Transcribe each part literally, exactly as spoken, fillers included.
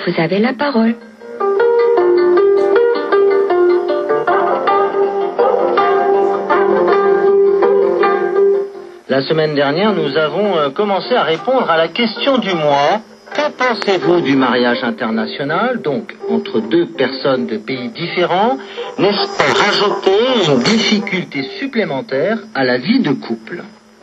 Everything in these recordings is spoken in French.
vous avez la parole. La semaine dernière, nous avons commencé à répondre à la question du mois. Que pensez-vous du mariage international, donc entre deux personnes de pays différents? N'est-ce pas rajouter une difficulté supplémentaire à la vie de couple?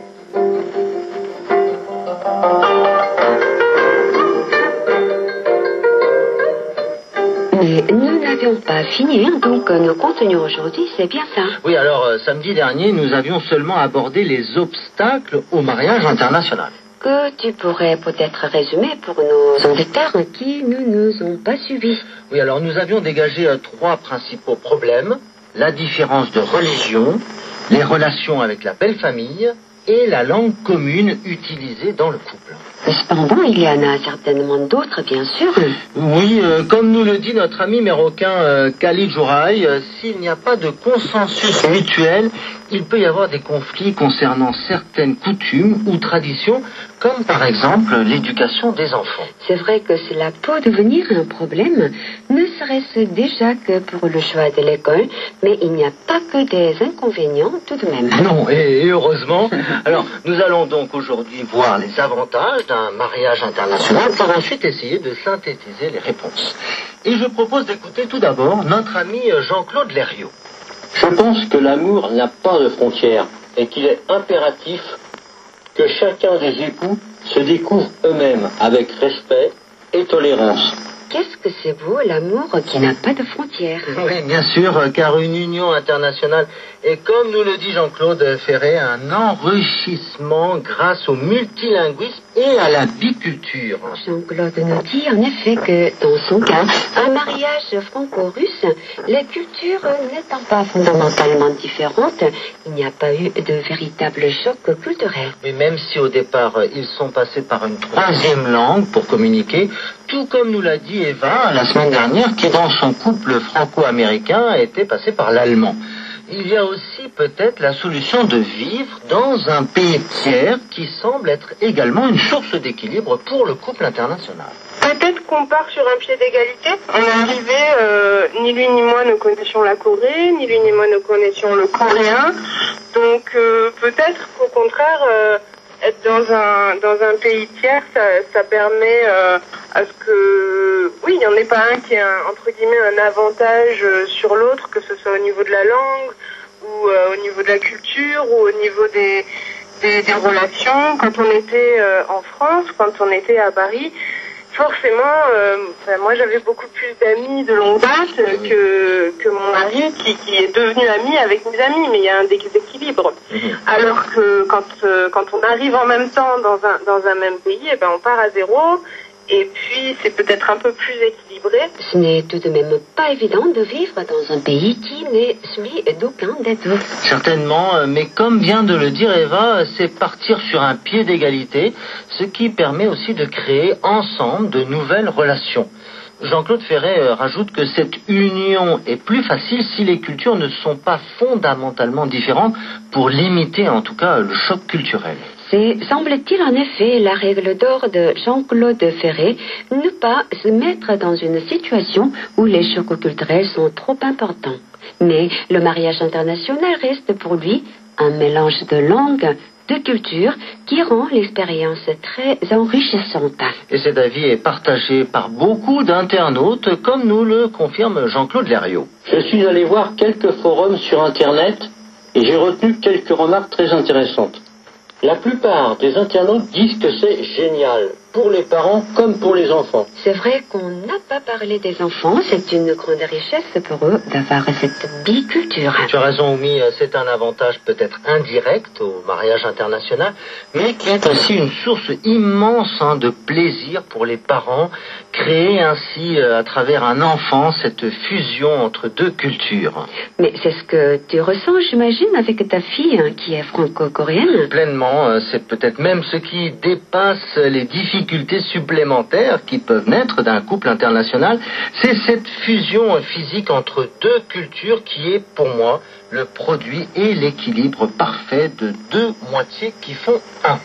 Mais nous n'avions pas fini, hein, donc euh, nous continuons aujourd'hui, c'est bien ça. Oui, alors euh, samedi dernier, nous avions seulement abordé les obstacles au mariage international. Que tu pourrais peut-être résumer pour nos auditeurs qui ne nous ont pas suivis. Oui, alors nous avions dégagé euh, trois principaux problèmes. La différence de religion, les relations avec la belle famille et la langue commune utilisée dans le couple. Cependant, il y en a certainement d'autres, bien sûr. Oui, euh, comme nous le dit notre ami marocain euh, Khalid Jouraï, euh, s'il n'y a pas de consensus mutuel, il peut y avoir des conflits concernant certaines coutumes ou traditions, comme par exemple l'éducation des enfants. C'est vrai que cela peut devenir un problème, ne serait-ce déjà que pour le choix de l'école, mais il n'y a pas que des inconvénients tout de même. Non, et, et heureusement. Alors, nous allons donc aujourd'hui voir les avantages d'un mariage international pour ensuite essayer de synthétiser les réponses. Et je propose d'écouter tout d'abord notre ami Jean-Claude Lériot. Je pense que l'amour n'a pas de frontières et qu'il est impératif que chacun des époux se découvre eux-mêmes avec respect et tolérance. Qu'est-ce que c'est beau, l'amour qui n'a pas de frontières? Oui, bien sûr, car une union internationale est, comme nous le dit Jean-Claude Ferret, un enrichissement grâce au multilinguisme et à la biculture. Jean-Claude nous dit en effet que, dans son cas, un mariage franco-russe, les cultures n'étant pas fondamentalement différentes, il n'y a pas eu de véritable choc culturel. Mais même si au départ, ils sont passés par une troisième langue pour communiquer, tout comme nous l'a dit Eva la semaine dernière, qui dans son couple franco-américain était passé par l'allemand. Il y a aussi peut-être la solution de vivre dans un pays tiers qui semble être également une source d'équilibre pour le couple international. Peut-être qu'on part sur un pied d'égalité. On est arrivé, euh, ni lui ni moi ne connaissions la Corée, ni lui ni moi ne connaissions le coréen. Donc euh, peut-être qu'au contraire, euh, être dans un dans un pays tiers, ça, ça permet euh, à ce que, oui, il n'y en ait pas un qui a, un, entre guillemets, un avantage euh, sur l'autre, que ce soit au niveau de la langue, ou euh, au niveau de la culture, ou au niveau des, des, des relations. Quand on était euh, en France, quand on était à Paris, forcément, euh, enfin, moi j'avais beaucoup plus d'amis de longue date euh, que, que mon mari qui, qui est devenu ami avec mes amis, mais il y a un déséquilibre. Mmh. Alors que quand, euh, quand on arrive en même temps dans un, dans un même pays, eh ben, on part à zéro. Et puis, c'est peut-être un peu plus équilibré. Ce n'est tout de même pas évident de vivre dans un pays qui n'est celui d'aucun des deux. Certainement, mais comme vient de le dire Eva, c'est partir sur un pied d'égalité, ce qui permet aussi de créer ensemble de nouvelles relations. Jean-Claude Ferret rajoute que cette union est plus facile si les cultures ne sont pas fondamentalement différentes pour limiter en tout cas le choc culturel. C'est, semble-t-il, en effet, la règle d'or de Jean-Claude Ferret, ne pas se mettre dans une situation où les chocs culturels sont trop importants. Mais le mariage international reste pour lui un mélange de langues, de cultures, qui rend l'expérience très enrichissante. Et cet avis est partagé par beaucoup d'internautes, comme nous le confirme Jean-Claude Lériot. Je suis allé voir quelques forums sur Internet et j'ai retenu quelques remarques très intéressantes. La plupart des internautes disent que c'est génial, pour les parents comme pour les enfants. C'est vrai qu'on n'a pas parlé des enfants, c'est une grande richesse pour eux d'avoir cette biculture. Tu as raison, Oumi, c'est un avantage peut-être indirect au mariage international, mais qui est aussi une source immense hein, de plaisir pour les parents, créer ainsi euh, à travers un enfant cette fusion entre deux cultures. Mais c'est ce que tu ressens, j'imagine, avec ta fille hein, qui est franco-coréenne. Pleinement, euh, c'est peut-être même ce qui dépasse les difficultés supplémentaires qui peuvent naître d'un couple international. C'est cette fusion physique entre deux cultures qui est, pour moi, le produit et l'équilibre parfait de deux moitiés qui font un.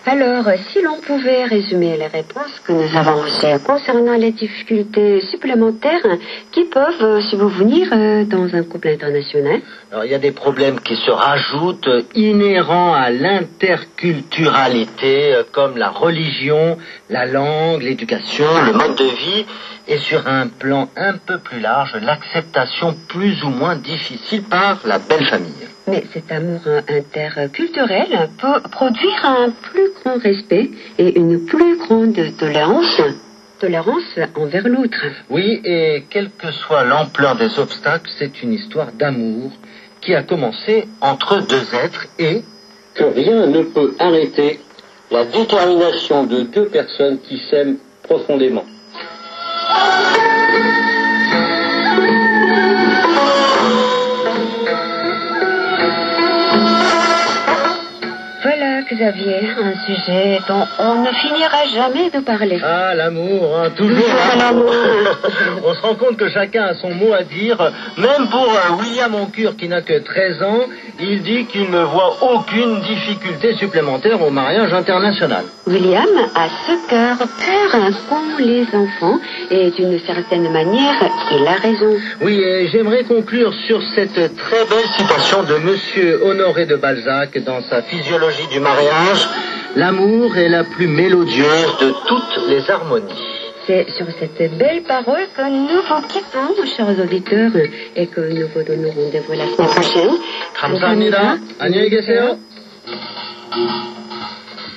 Alors, si l'on pouvait résumer les réponses que nous avons reçues concernant les difficultés supplémentaires qui peuvent subvenir dans un couple international. Alors, il y a des problèmes qui se rajoutent inhérents à l'interculturalité, comme la religion, la langue, l'éducation, le mode de vie, et sur un plan un peu plus large, l'acceptation plus ou moins difficile par la belle famille. Mais cet amour interculturel peut produire un plus grand respect et une plus grande tolérance, tolérance envers l'autre. Oui, et quelle que soit l'ampleur des obstacles, c'est une histoire d'amour qui a commencé entre deux êtres et que rien ne peut arrêter la détermination de deux personnes qui s'aiment profondément. Voilà, Xavier, un sujet dont on ne finira jamais de parler. Ah, l'amour, hein, toujours. Ah, l'amour. On se rend compte que chacun a son mot à dire. Même pour euh, William Oncure, qui n'a que treize ans, il dit qu'il ne voit aucune difficulté supplémentaire au mariage international. William a ce cœur pur qu'ont les enfants, et d'une certaine manière, il a raison. Oui, et j'aimerais conclure sur cette très belle citation de Monsieur Honoré de Balzac dans sa Physiologie du mariage. L'amour est la plus mélodieuse de toutes les harmonies. C'est sur cette belle parole que nous vous quittons, chers auditeurs, et que nous vous donnons rendez-vous la semaine prochaine. 감사합니다. 안녕히 계세요.